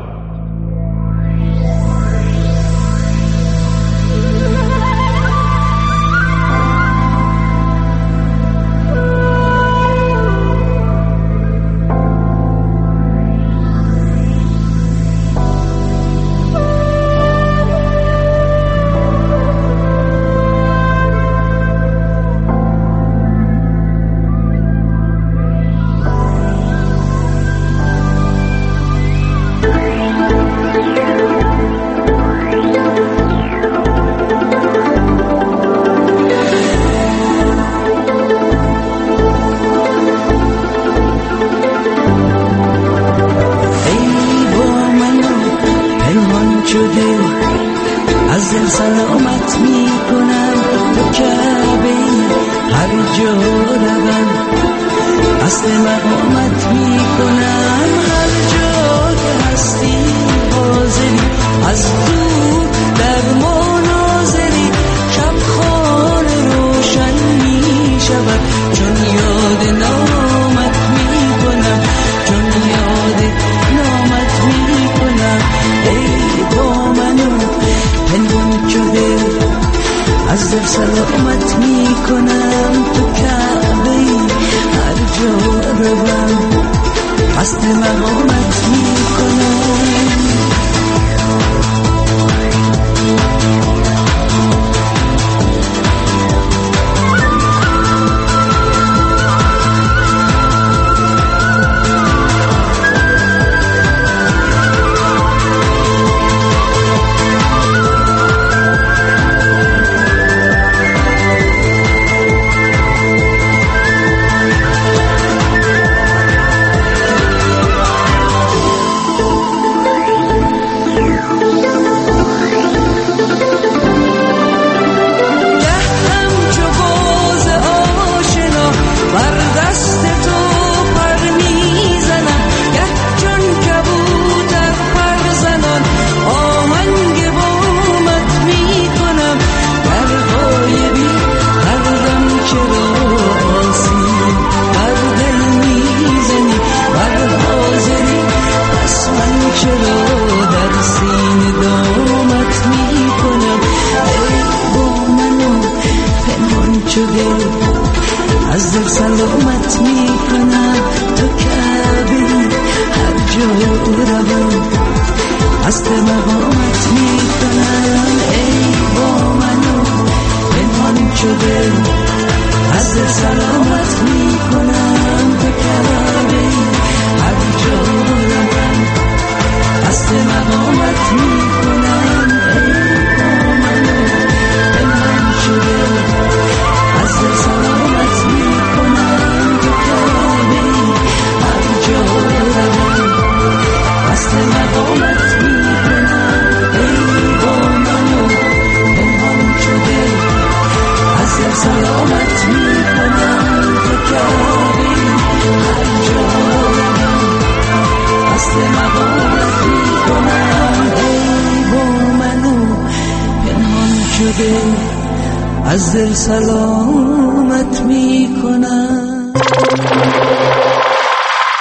Speaker 18: از دل سلامت می کنم.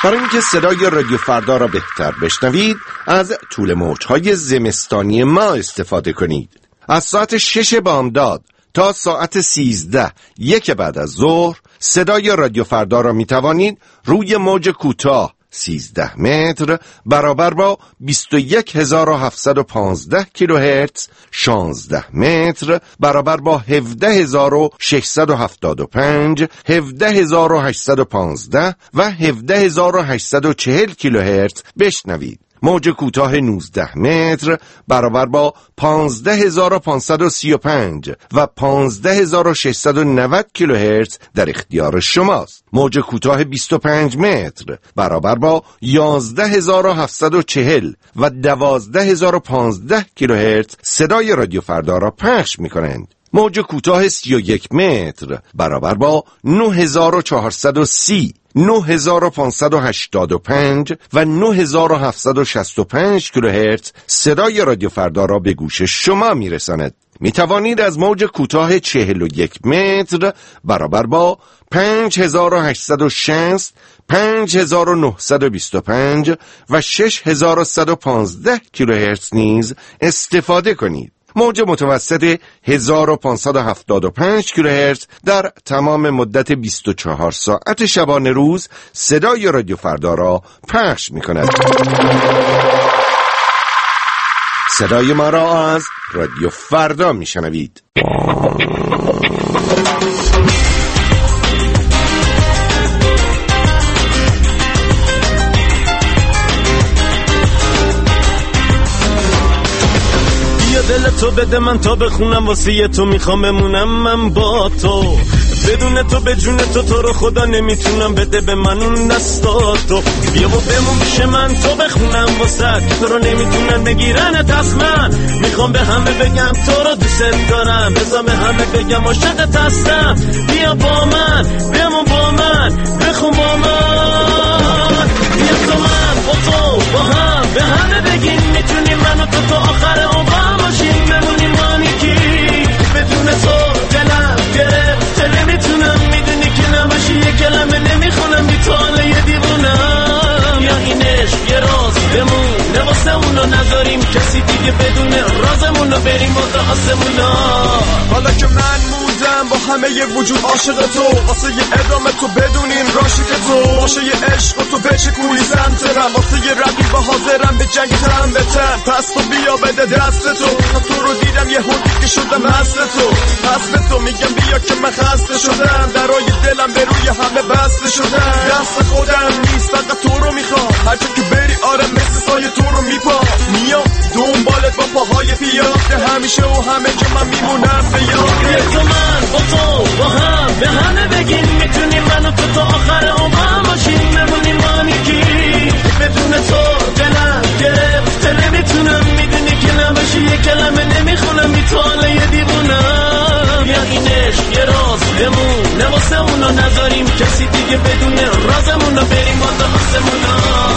Speaker 18: برای اینکه صدای رادیو فردا را بهتر بشنوید از طول موج‌های زمستانی ما استفاده کنید. از ساعت 6 بامداد تا ساعت 13 یک بعد از ظهر صدای رادیو فردا را می توانید روی موج کوتاه 13 متر برابر با 21715 کیلوهرتز، 16 متر برابر با 17675، 17815 و 17840 کیلوهرتز بشنوید. موج کوتاه 19 متر برابر با 15535 و 15690 کیلوهرتز در اختیار شماست. موج کوتاه 25 متر برابر با 11740 و 12015 کیلوهرتز صدای رادیو فردا را پخش می‌کنند. موج کوتاه 31 متر برابر با 9430، 9585 و 9765 کیلوهرتز صدای رادیو فردا را به گوش شما میرساند. می توانید از موج کوتاه 41 متر برابر با 5860، 5925 و 6115 کیلوهرتز نیز استفاده کنید. موج متوسط 1575 کیلوهرتز در تمام مدت 24 ساعت شبانه روز صدای رادیو فردا را پخش می کند. صدای ما را از رادیو فردا می شنوید.
Speaker 19: دل تو بده من تا بخونم واسه تو میخوام بمونم من با تو، بدون تو به جون تو رو خدا نمیتونم، بده به من اون دستاتو، بیا و بمون پیش من تو بخونم واسه تو رو نمیتونن بگیرنت از من، میخوام به همه بگم تو رو دوست دارم، بذار به همه بگم عاشقت هستم، بیا با من بمون با من بخون با من، بیا تو من با تو با هم به همه بگیم میتونیم من و تو آخر عمرم باشیم، بمونیم ما یکی، بدون تو دلم گرفت نمیتونم، میدونی که نباشی یه کلمه نمیخونم، بی تو حالا یه دیوونم، یا این عشق یه راز بمونه واسه اونو نذاریم کسی دیگه بدونه، رازمونو بریم واسه آسمونا، حالا که من موندم با همه ی وجود عاشق تو، واسه ی ادامه تو بدونیم راشق تو، باشه یه عشق و تو بچکونی سمترم، واسه ی رقیب حاضرم به جنگ تن به تن، پس تو بیا بده دست تو، تو رو دیدم یه هوتی که شدم هست تو، پس به تو میگم بیا که من خسته شدم، درای دلم به روی همه بسته شدم، دست خودم نیست فقط تو رو میخوام، هرچه که بری آره مثل سایه تو رو میپام، میام دنبالت با پاهای پیاده، همیشه و همه جا من میمونم به یاد، تو من با تو با هم به همه بگیم میتونیم من و تو آخر عمرم باشیم، بمونیم ما یکی، بدون تو دلم گرفت نمیتونم، میدونی که نباشی یه کلمه نمیخونم، بی تو حالا یه دیوونم، یا این عشق یه راز بمونه واسه اونو نذاریم کسی دیگه بدونه، رازمونو بریم واسه آسمونا،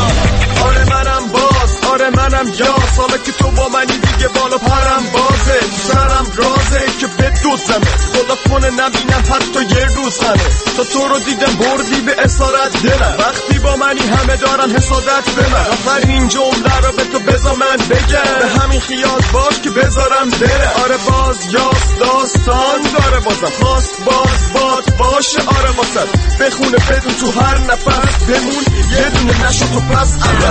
Speaker 19: آره منم باز آره منم یاس، حالا که تو با منی دیگه بالا پرم بازه، سرم رازه که بدوزمه، خدا کنه نبینم حتی یه روز همه، تو رو دیدم بردی به اسارت دلم، وقتی با منی همه دارن حسادت به من، آخرین جمله رو به تو بذار من بگم، به همین خیال باش که بذارم بره، آره باز یاس داستان داره بازم، خواست باز باد باشه آره واسد، بخونه بدون تو هر نفس بمون یه دونه نشو تو پس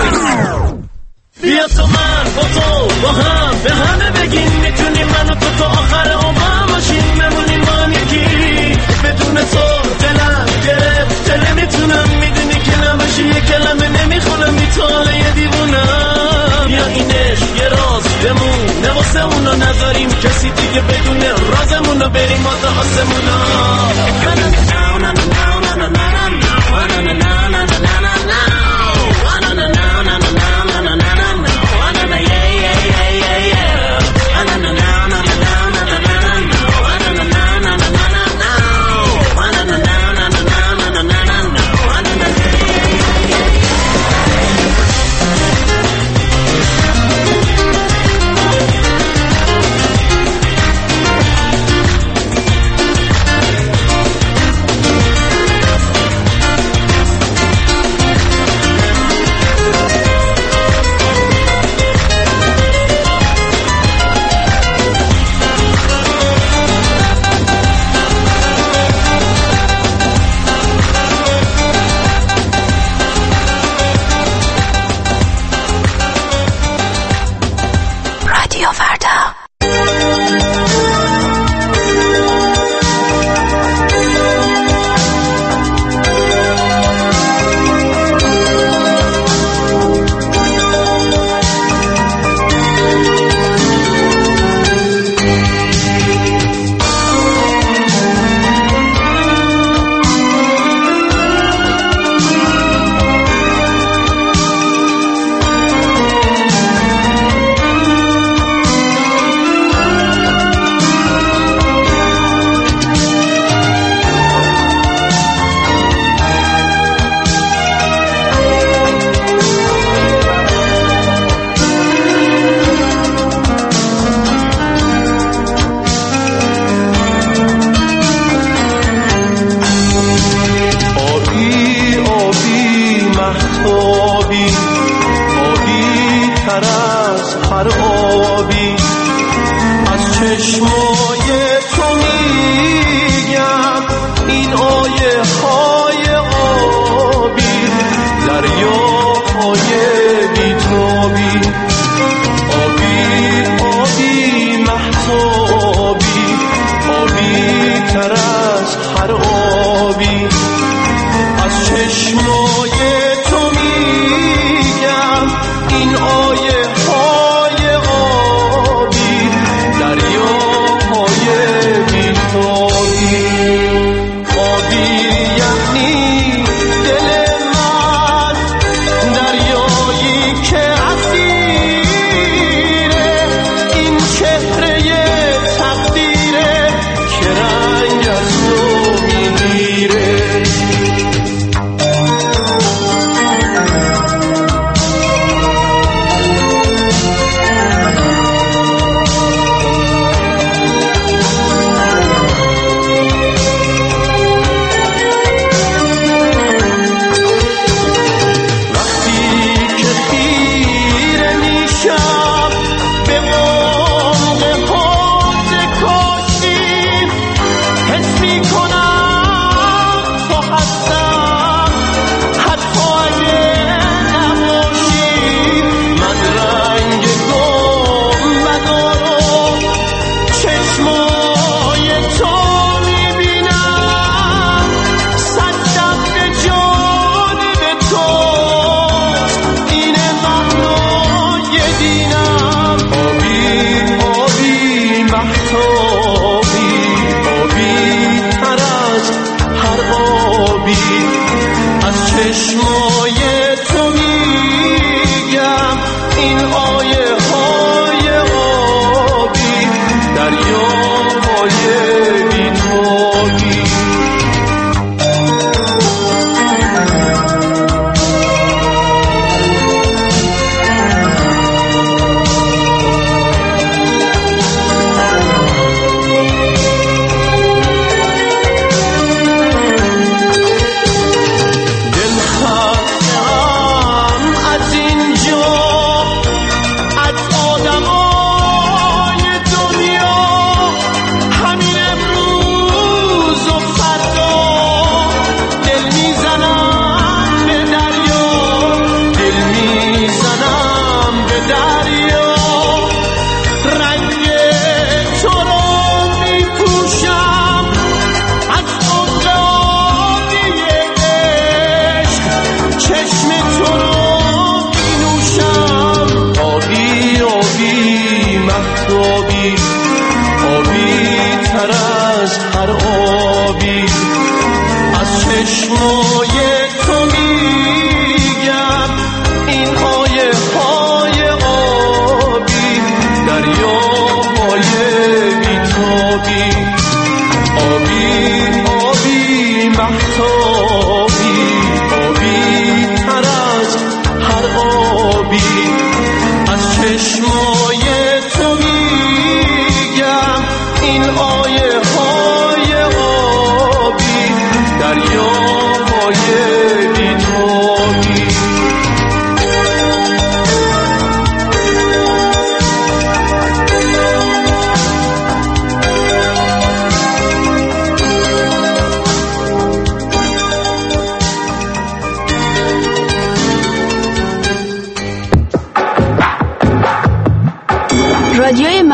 Speaker 19: اول، بیا تو من با تو با هم به همه بگیم میتونیم من و تو آخر عمرم باشیم، بمونیم ما یکی، بدون تو دلم گرفت نمیتونم، میدونی که نباشی یه کلمه نمیخونم، بی تو حالا یه دیوونم، یا این عشق یه راز بمونه واسه اونو نذاریم کسی دیگه بدونه، رازمونو بریم واسه آسمونا،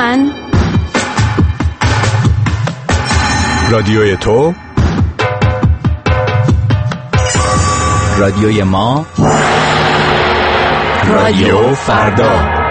Speaker 11: من،
Speaker 2: رادیوی تو،
Speaker 3: رادیوی ما، رادیو فردا.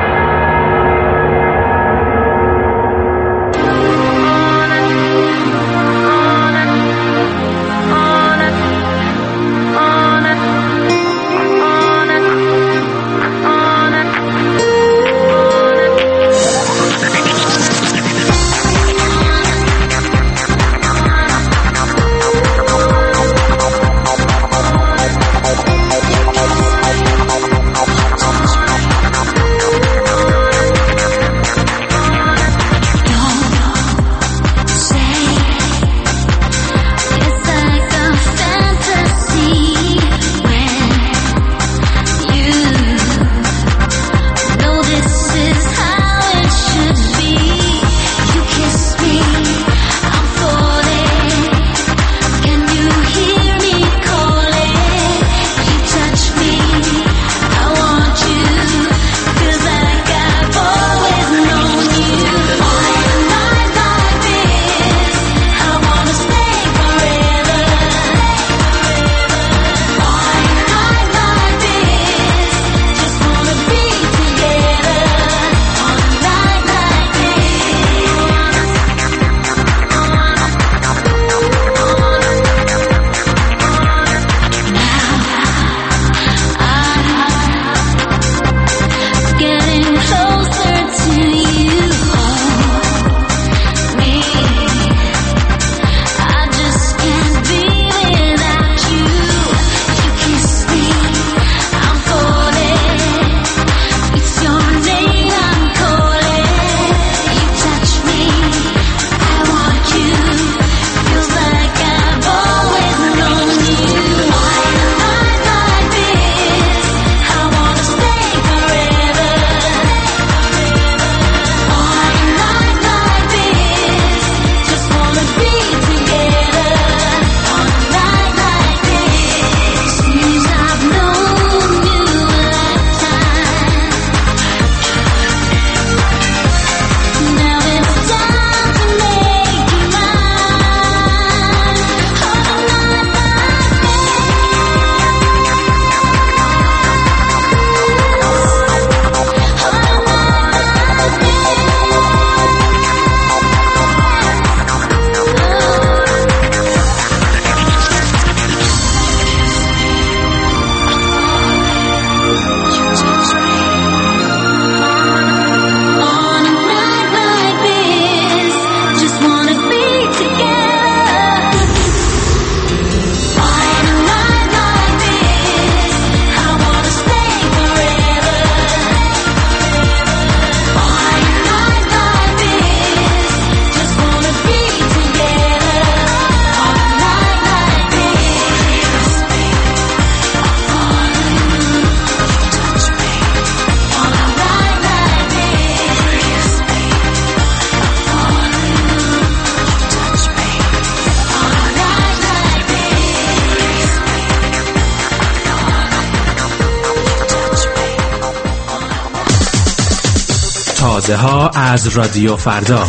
Speaker 5: تازه ها از رادیو فردا.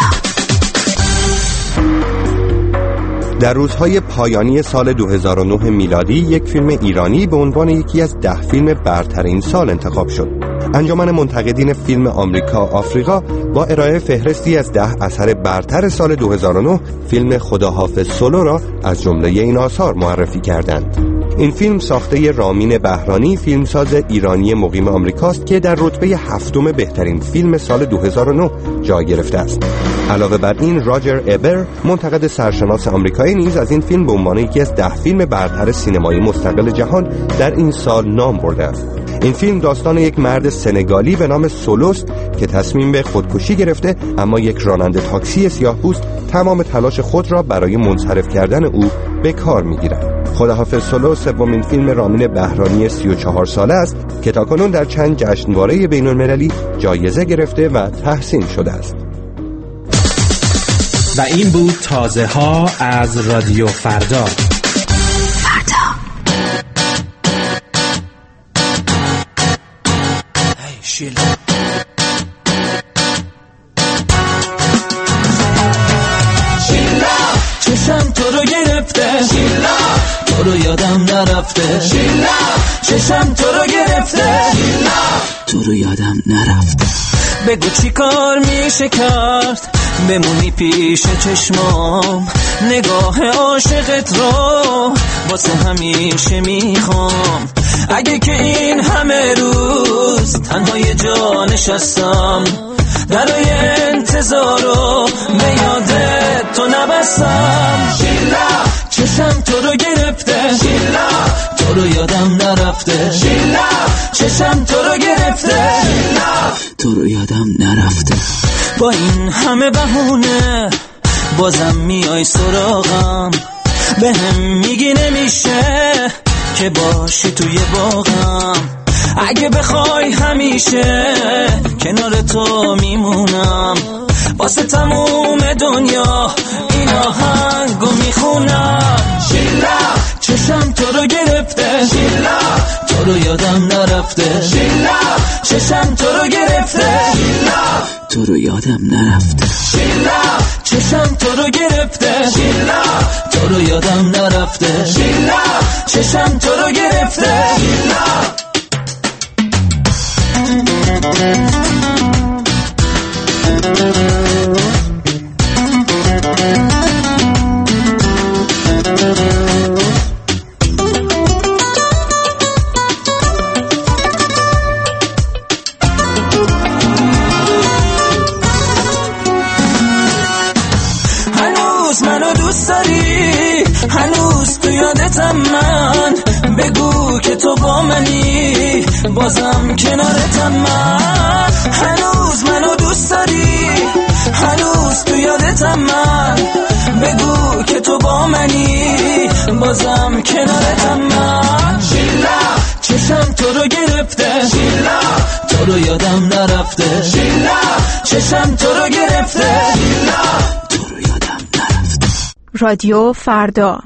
Speaker 20: در روزهای پایانی سال 2009 میلادی یک فیلم ایرانی به عنوان یکی از 10 فیلم برتر این سال انتخاب شد. انجمن منتقدین فیلم آمریکا آفریقا با ارائه فهرستی از 10 اثر برتر سال 2009 فیلم خداحافظ سولو را از جمله این آثار معرفی کردند. این فیلم ساخته رامین بهرانی، فیلمساز ایرانی مقیم آمریکاست که در رتبه 7 بهترین فیلم سال 2009 جای گرفته است. علاوه بر این، راجر ابر، منتقد سرشناس آمریکایی، نیز از این فیلم به عنوان یکی از 10 فیلم برتر سینمایی مستقل جهان در این سال نام برده است. این فیلم داستان یک مرد سنگالی به نام سولوست که تصمیم به خودکشی گرفته، اما یک راننده تاکسی سیاه‌پوست تمام تلاش خود را برای منصرف کردن او به کار می‌گیرد. خداحافظ سولو سومین فیلم رامین بهرانی 34 ساله است که تاکنون در چند جشنواره بین‌المللی جایزه گرفته و تحسین شده است.
Speaker 5: و این بود تازه ها از رادیو فردا.
Speaker 19: تو رو گرفته، شیلا تو رو یادم نرفته، شیلا چشم تو رو گرفته، شیلا تو رو یادم نرفته. بگو چی کار میشه کرد بمونی پیش چشمام، نگاه عاشقت رو واسه همیشه میخوام. اگه که این همه روز تنها یه جا نشستم، درای انتظار رو به یادت تو نبستم، شیلا چشم تو رو گرفته، شیلا تو رو یادم نرفته، شیلا چشم تو رو گرفته، شیلا تو رو یادم نرفته. با این همه بهونه بازم میای سراغم، به هم میگی نمیشه که باشی توی باغم. اگه بخوای همیشه کنار تو میمونم، واسه تموم دنیا این آهنگو میخونم. شیلا چشم تو رو گرفته، شیلا تو رو یادم نرفته، شیلا چشم تو رو گرفته، شیلا تو رو یادم نرفته، شیلا چشم تو رو گرفته، شیلا تو رو یادم نرفته، شیلا چشم تو رو گرفته، شیلا. هنوز منو دوست داری، هنوز تو یادتم من، بگو که تو با منی بازم کنارتم من. هنوز منو دوست داری، هنوز تو یادتم من، بگو که تو با منی بازم کنارتم من. شیلا چشم تو رو گرفته، شیلا تو رو یادم نرفته، شیلا چشم تو رو گرفته، شیلا تو رو یادم نرفته.
Speaker 4: رادیو فردا.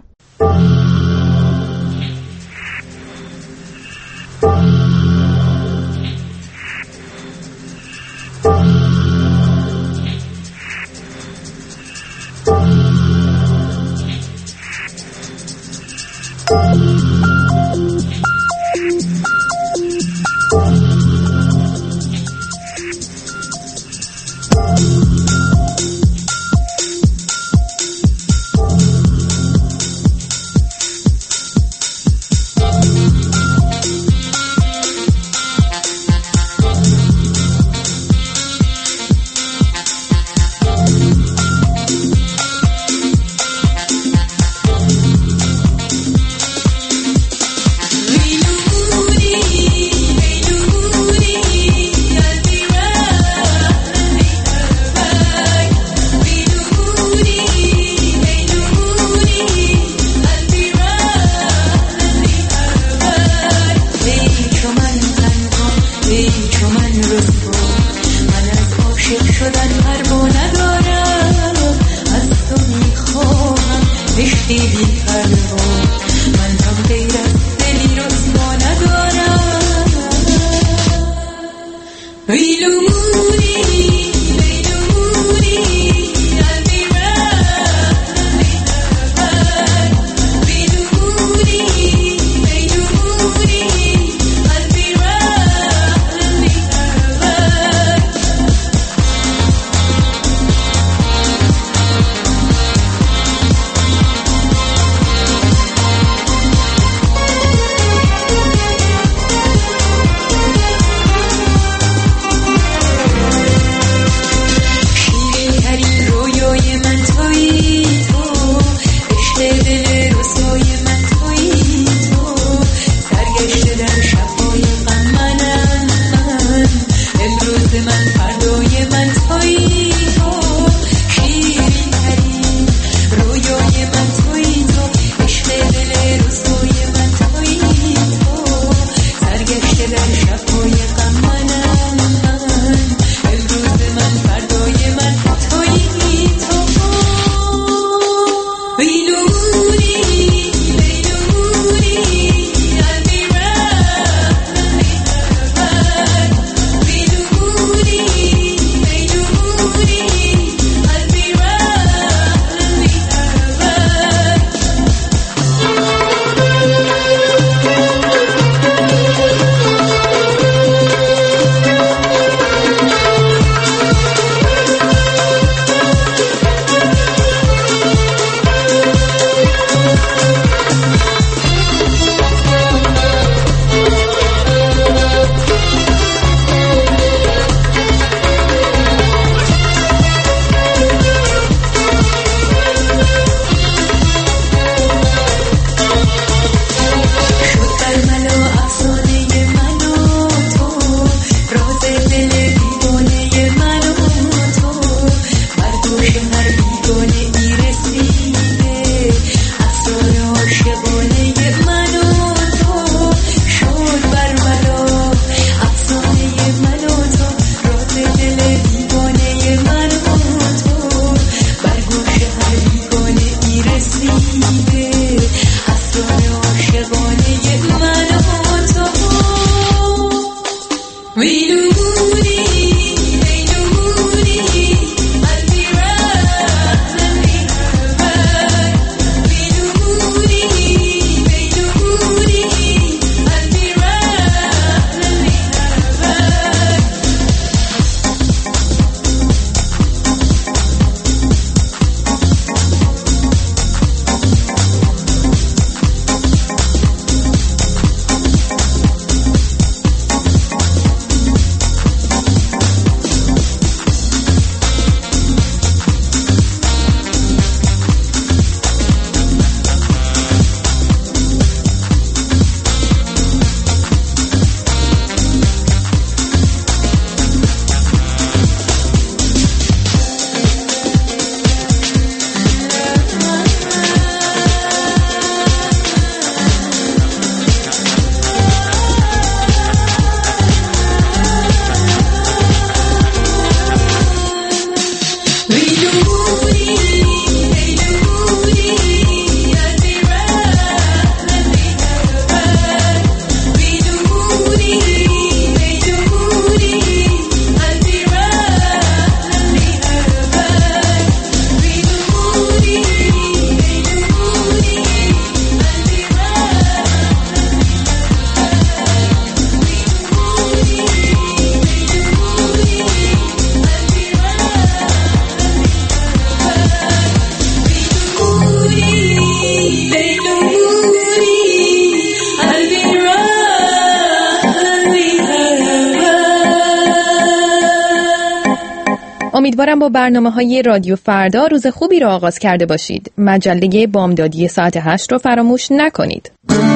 Speaker 21: امیدوارم با برنامه‌های رادیو فردا روز خوبی را آغاز کرده باشید. مجله بامدادی ساعت 8 را فراموش نکنید.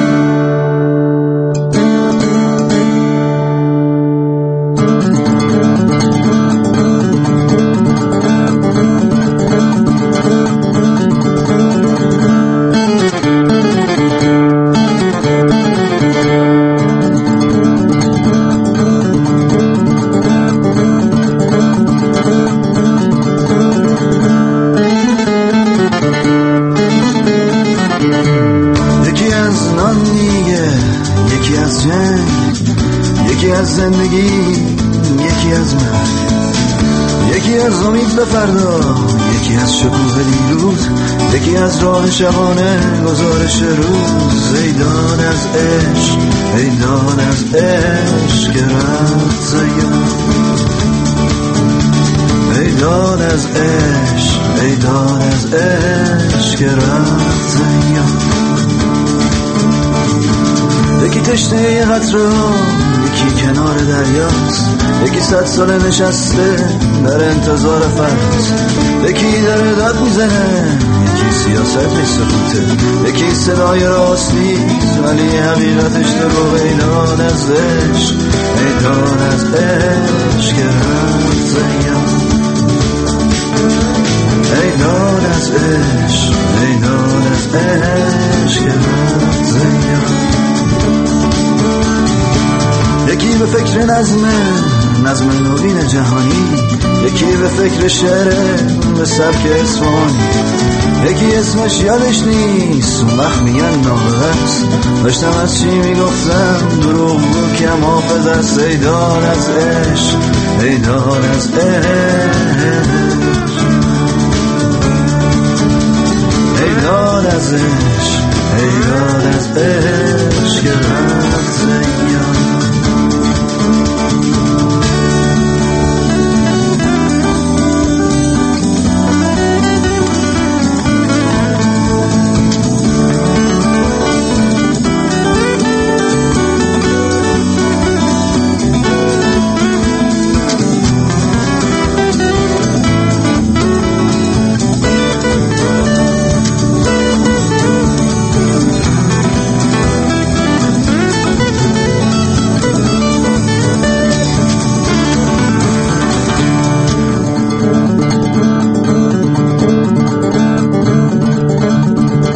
Speaker 22: زندگی، یکی از من، یکی از امید به فردا، یکی از شکوه دیروز، یکی از راه شبانه گزارش روز. ایدان از عشق، ایدان از عشق که رفت زیاد، ایدان از عشق، ایدان از عشق که رفت زیاد. یکی تشنه یه قطره ها، یکی کنار دریاست، یکی 100 سال نشسته در انتظار فصل، یکی داره داد میزنه، یکی سیاست میسکوته، یکی صدای راست نیست ولی حقیقتش دروغ. ایدان از عشق، ایدان از عشق که رفت زیاد، ایدان از عشق، ایدان از عشق که رفت زیاد. یکی به فکر نظم نوین جهانی، یکی به فکر شعر به سبک اصفهانی، یکی اسمش یادش نیست اون وقت میگن نابغه‌ست. داشتم از چی میگفتم دروغ بود که حافظ است. ایدان از عشق، ایدان از عشق، ایدان از عشق، ایدان از عشق که رفت زیاد.